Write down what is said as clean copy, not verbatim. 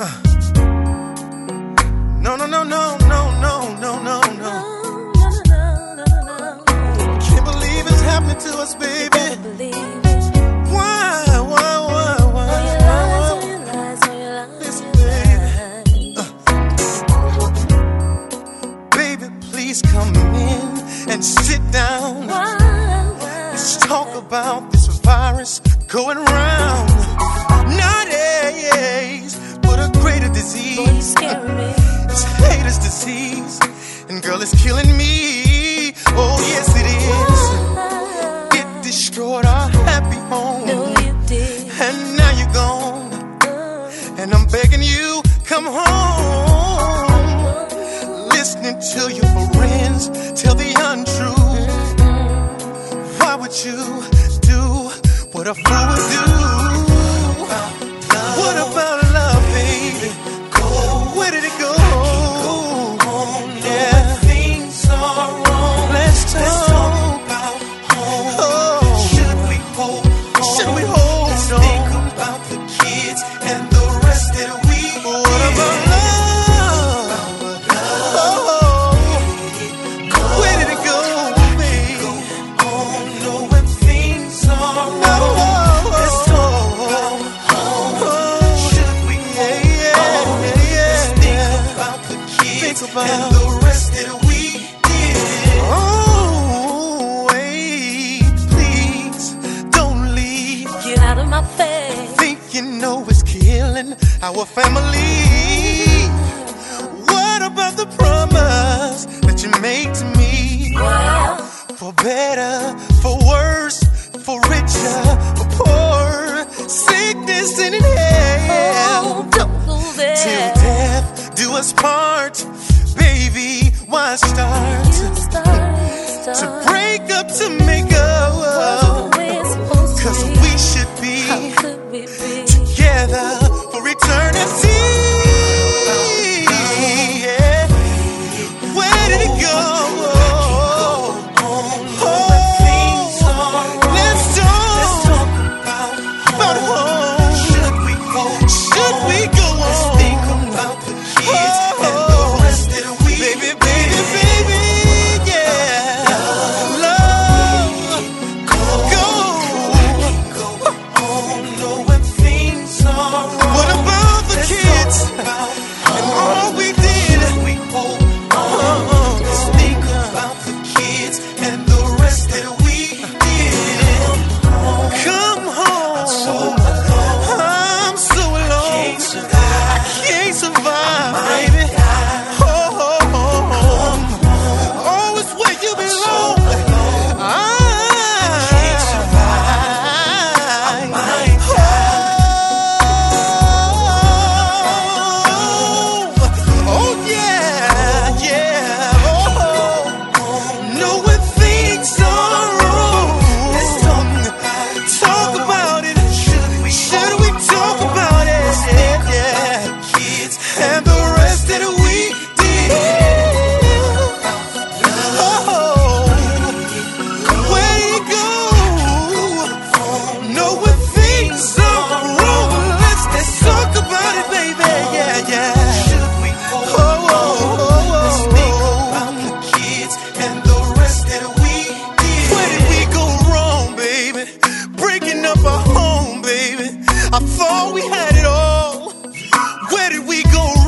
No, no, no, no, no, no, no, no, no. Can't believe it's happening to us, baby. Why? Listen, baby, please come in and sit down. Let's talk about this virus going round. Not AIDS, but a greater disease. It's haters' disease, and girl, it's killing me. Oh yes, it is. It destroyed our happy home. And now you're gone, and I'm begging you, come home. Listening to your friends tell the untruth. Why would you do what a fool would do? What about love, baby? Where did it go? Yeah, things are wrong. Let's talk about home. Oh. Should we hold? Let's think about the kids and the rest that we. What about love? Oh, where did it go, baby? Go home, knowing things are wrong. Let's talk about home. Should we hold? Let's think about the kids and the rest that we did. Oh, wait, please don't leave. Get out of my face. Think you know it's killing our family. What about the promise that you made to me? For better, for worse, for richer, for poor, sickness and in hell. Oh, don't go there. Till death do us part, baby. Why start? To break up, to make up. Cause we should be together for eternity. Yeah. Where did it go? Let's talk about home. Should we go on? Let's think about the kids and the rest that we. Baby, yeah. Love, go home, knowing things are wrong. What about the kids and all we did? Let's think about the kids and the rest that we did. Come home. I'm so alone. I can't survive, baby. Home. Oh, it's where you belong. I can't survive. Oh, yeah. Oh, knowing things are wrong. Let's talk about it. Should we talk about it? Yeah. Kids and the rest that we did. Oh, where you go? Knowing things are wrong. Let's talk about it, baby. Yeah. Should we let's think about the kids and the rest that we did. Where did we go wrong, baby? Breaking up our home, baby. I thought we had it all. Where did we go